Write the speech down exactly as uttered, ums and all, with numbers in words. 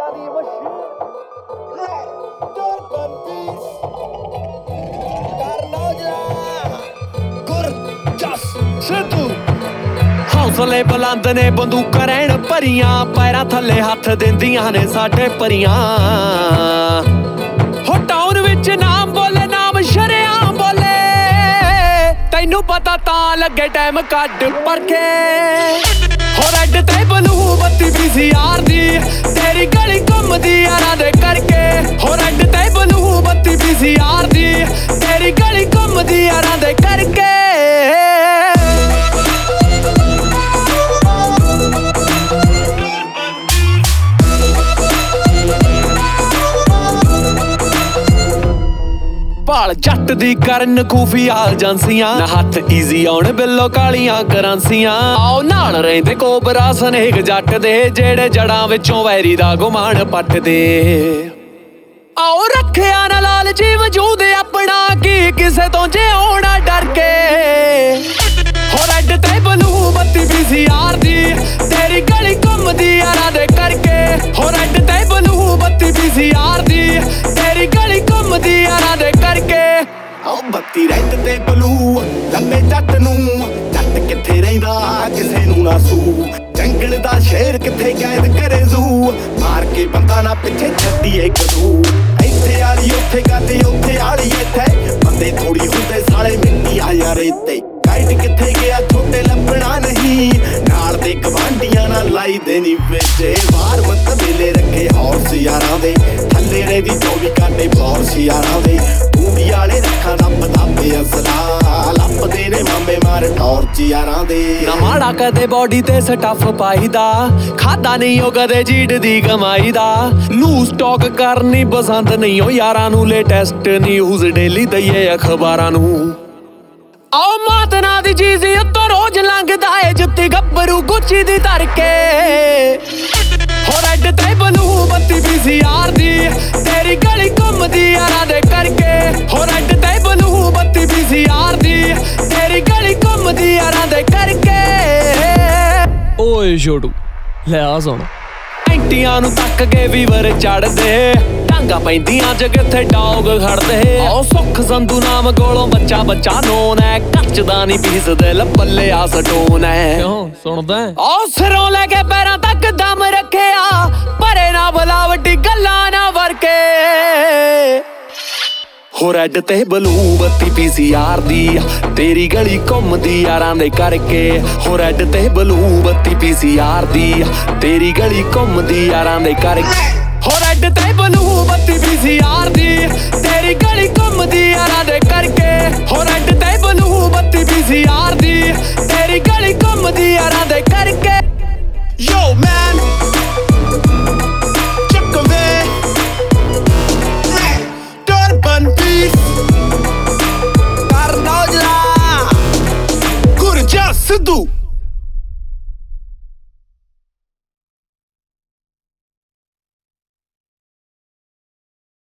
ਹੌਸਲੇ ਬੁਲੰਦ ਨੇ ਬੰਦੂਕਾਂ ਰਹਿਣ ਭਰੀਆਂ, ਪੈਰਾਂ ਥੱਲੇ ਹੱਥ ਦਿੰਦੀਆਂ ਨੇ ਸਾਡੇ ਪਰੀਆਂ। ਹੋ ਟਾਊਨ ਵਿੱਚ ਨਾਮ ਬੋਲੇ, ਨਾਮ ਸ਼ਰੇਆਮ ਬੋਲੇ, ਤੈਨੂੰ ਪਤਾ ਤਾਂ ਲੱਗੇ ਟਾਈਮ ਕੱਢ ਪਰਖੇ। ਹੋ ਰੈਡ ਤੇ ਬਲੂ ਬੱਤੀ ਪੀ ਸੀ ਆਰ ਦੀ, ਤੇਰੀ ਗਲੀ ਘੁੰਮਦੀ ਯਾਰਾਂ ਦੇ ਕਰਕੇ। ਹੋ ਰੈਡ ਤੇ ਬਲੂ ਬੱਤੀ ਪੀ ਸੀ ਆਰ ਦੀ, ਤੇਰੀ ਗਲੀ ਘੁੰਮਦੀ ਯਾਰਾਂ ਦੇ ਕਰਕੇ। ਭਾਲ ਜੱਟ ਦੀ ਕਰਨ ਖੂਫੀਆ ਏਜੰਸੀਆਂ, ਨਾ ਹੱਥ ਈਜ਼ੀ ਆਉਣ ਬਿੱਲੋ ਕਾਲੀਆਂ ਕਰੰਸੀਆਂ। ਆਓ ਨਾਲ ਰਹਿੰਦੇ ਕੋਬਰਾ ਸਨੇਕ ਜੱਟ ਦੇ, ਜਿਹੜੇ ਜੜਾਂ ਵਿੱਚੋਂ ਵੈਰੀ ਦਾ ਗੁਮਾਨ ਪੱਟਦੇ। ਆਓ ਰੱਖਿਆ ਨਾ ਲਾਲਚੀ ਵਜੂਦ ਆਪਣਾ, ਕੀ ਕਿਸੇ ਤੋਂ ਜਿਉਣਾ ਡਰ ਕੇ। ਹੋ ਰੈਡ ਤੇ ਬਲੂ ਬੱਤੀ ਪੀ ਸੀ ਆਰ ਦੀ, ਤੇਰੀ ਗਲੀ ਘੁੰਮਦੀ ਯਾਰਾਂ ਦੇ ਕਰਕੇ। ਹੋ ਰੈਡ ਤੇ ਬਲੂ ਬੱਤੀ ਪੀ ਸੀ ਆਰ ਦੀ, ਤੇਰੀ ਗਲੀ ਘੁੰਮਦੀ ਯਾਰਾਂ ਦੇ ਕਰਕੇ। ਆਓ ਬੱਤੀ ਰੈਡ ਤੇ ਬਲੂ ਲੰਮੇ ਜੱਟ ਨੂੰ, ਜੱਟ ਕਿੱਥੇ ਰਹਿੰਦਾ ਕਿਸੇ ਨੂੰ ਨਾ ਸੂ। ਜੰਗਲ ਦਾ ਸ਼ੇਰ ਕਿੱਥੇ ਕੈਦ ਕਰੇ ਜ਼ੂ, ਮਾਰ ਕੇ ਬੰਦਾ ਨਾ ਪਿੱਛੇ ਛੱਡੀਏ ਕਦੂ। ਇੱਥੇ ਆਲੀ ਉੱਥੇ ਕਰਦੇ ਉੱਥੇ ਆਲੀ ਇੱਥੇ, ਬੰਦੇ ਥੋੜੀ ਹੁੰਦੇ ਸਾਲੇ ਮਿੱਟੀ ਆ ਯਾਰ ਇੱਥੇ। ਗਾਈਡ ਕਿੱਥੇ ਗਿਆ ਛੋਟੇ ਲੱਭਣਾ ਨਹੀਂ, ਨਾਲ ਦੇ ਗਵਾਂਢੀਆਂ ਨਾਲ ਲਾਈ ਦੇਣੀ ਵੇਚੇ। ਬਾਹਰ ਮਤ ਮੇਲੇ ਰੱਖੇ ਹੌਰਸ ਯਾਰਾਂ ਦੇ, ਥੱਲੇ ਰਹਿੰਦੀ ਚੌਵੀ ਘੰਟੇ ਬੌਰਸ ਯਾਰਾਂ ਦੇ। ਊੜੀ ਵਾਲੇ ਰੱਖਾਂ ਰੱਬ ਦਾਬੇ ਅਸਲਾ, ਲੱਭਦੇ ਨੇ ਮਾਮੇ ਮਾਰ ਟੌਰਚ ਯਾਰਾਂ ਦੇ। ਨਾ ਮਾੜਾ ਕਦੇ ਬੋਡੀ ਤੇ ਸਟੱਫ ਪਾਈਦਾ, ਖਾਦਾ ਨਹੀਂ ਉਹ ਕਦੇ ਜੀੜ ਦੀ ਕਮਾਈ ਦਾ। ਲੂਜ਼ ਟਾਕ ਕਰਨੀ ਪਸੰਦ ਨਹੀਂ ਉਹ ਯਾਰਾਂ ਨੂੰ, ਲੇਟੈਸਟ ਨਿਊਜ਼ ਡੇਲੀ ਦਈਏ ਅਖਬਾਰਾਂ ਨੂੰ। ਆਓ ਮਾਤਨਾ ਦੀ ਚੀਜ਼ ਉੱਤੋਂ ਰੋਜ਼ ਲੰਘਦਾ ਏ, ਜੁੱਤੀ ਗੱਭਰੂ ਗੁੱਚੀ ਦੀ ਧਰ ਕੇ। ਹੋ ਰੈਡ ਤੇ ਬਲੂ ਬੱਤੀ ਪੀ ਸੀ ਆਰ ਦੀ, ਤੇਰੀ ਗਲੀ ਘੁੰਮਦੀ ਯਾਰਾਂ ਦੇ ਕਰਕੇ। ਹੋ ਰੈਡ ਤੇ ਬਲੂ ਬੱਤੀ ਪੀ ਸੀ ਆਰ ਦੀ, ਤੇਰੀ ਗਲੀ ਘੁੰਮਦੀ ਯਾਰਾਂ ਦੇ ਕਰਕੇ। ਓਏ ਛੋਟੂ ਲੈ ਆ ਸੁਣ, ਐਂਟੀਆਂ ਨੂੰ ਤੱਕ ਕੇ ਵੀਵਰ ਚੜਦੇ, ਡਾਂਗਾ ਪੈਂਦੀਆਂ ਜ ਕਿੱਥੇ ਡੌਗ ਖੜਦੇ। ਆਓ ਸੁੱਖ ਸੰਧੂ ਨਾਮ ਕੋਲੋਂ ਬੱਚਾ ਬੱਚਾ ਨੋਨ ਹੈ, ਕੱਚਦਾ ਨੀ ਪੀਸਦੇ ਲੱਪਲੇ ਆ ਸਟੋਨ ਹੈ। ਕਿਉਂ ਸੁਣਦਾ ਆਓ ਸਿਰੋਂ ਲੈ ਕੇ ਪੈਰਾਂ ਤੱਕ ਦਮ ਰੱਖਿਆ, ਪਰੇ ਨਾ ਬੁਲਾਵਟੀ ਗੱਲਾਂ ਨਾ ਵਰਕੇ। ਹੋ ਰੈਡ ਤੇ ਬਲੂ ਬੱਤੀ ਪੀ ਸੀ ਆਰ ਦੀ, ਤੇਰੀ ਗਲੀ ਘੁੰਮਦੀ ਯਾਰਾਂ ਦੇ ਕਰਕੇ। ਹੋ ਰੈਡ ਤੇ ਬਲੂ ਬੱਤੀ ਪੀ ਸੀ ਆਰ ਦੀ, ਤੇਰੀ ਗਲੀ ਘੁੰਮਦੀ ਯਾਰਾਂ ਦੇ ਕਰਕੇ। ਹੋ ਰੈਡ ਤੇ ਬਲੂ ਬੱਤੀ ਪੀ ਸੀ ਆਰ ਦੀ, ਤੇਰੀ ਗਲੀ ਘੁੰਮਦੀ ਯਾਰਾਂ ਦੇ ਕਰਕੇ। ਹੋ ਰੈਡ ਤੇ ਬਲੂ ਬੱਤੀ ਪੀ ਸੀ ਆਰ ਦੀ, ਤੇਰੀ ਗਲੀ ਘੁੰਮਦੀ ਯਾਰਾਂ ਦੇ ਕਰਕੇ। Yo man, ਚੱਕਵੇ ਟਰਬਨ ਪੀਸ ਕਰਨੌਜਲਾ ਗੁਰਜਸ ਸਿੱਧੂ।